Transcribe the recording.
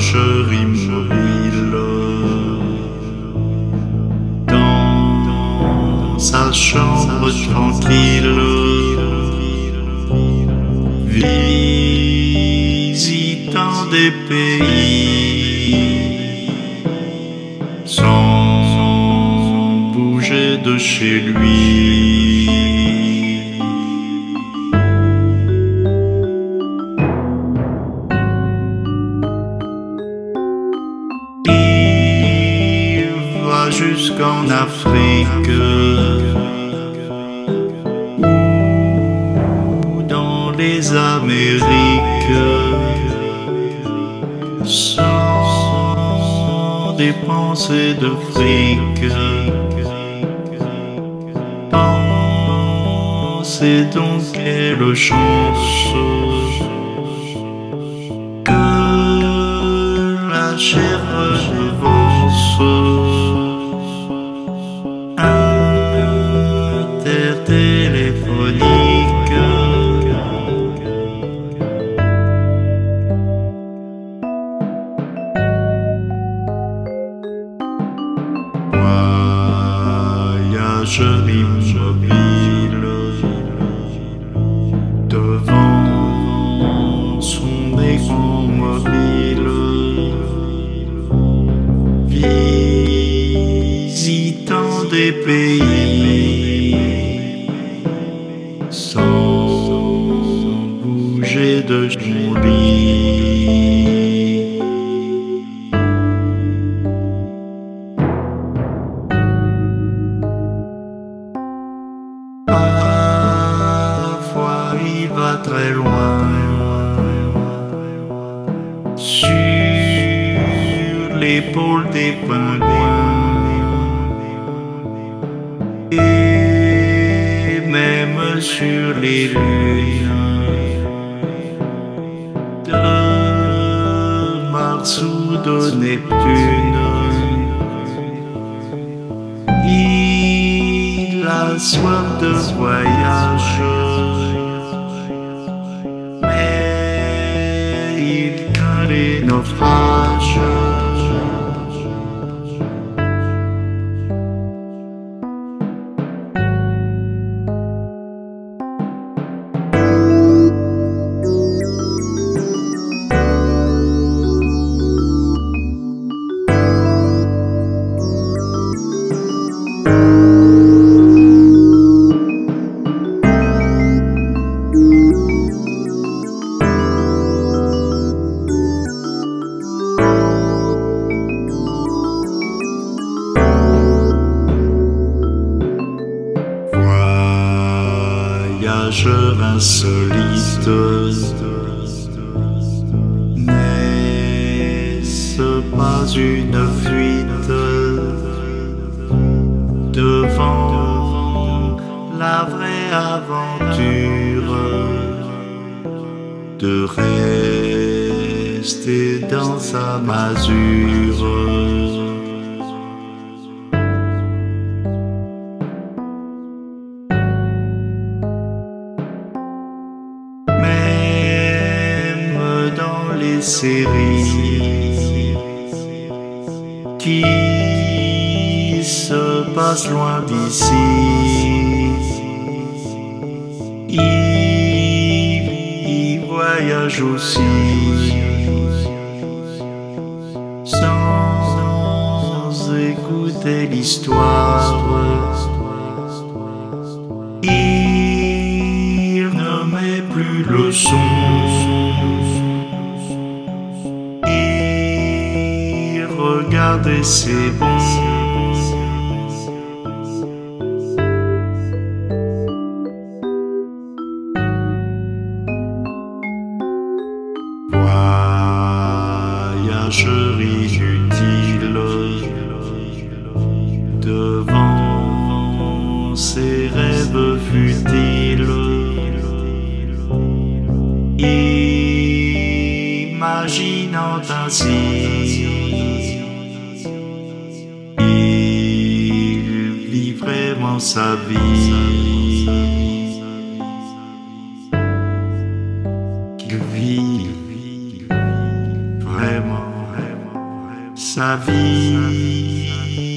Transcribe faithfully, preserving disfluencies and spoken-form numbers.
voyageur immobile dans sa chambre tranquille, visitant des pays sans bouger de chez lui. Jusqu'en Afrique ou dans les Amériques, sans dépenser de fric. Pensez donc quelle chance que la chair redevance intertéléphonique. Voyageur immobile devant son écran mobile, visitant des pays sans bouger de son lit. Parfois il va très loin sur l'épaule des pingouins, et même sur les lunes de Mars ou de Neptune. Il a soif de voyage, mais il craint les naufrages. Voyageur insolite, n'est-ce pas une fuite devant la vraie aventure de rester dans sa masure? Les séries qui se passent loin d'ici, il y voyage aussi sans écouter l'histoire. Il ne met plus le son, regardez, c'est bon. Voyageur inutile devant ses rêves futiles, imaginant ainsi vraiment sa vie, qu'il vit vraiment. sa vie.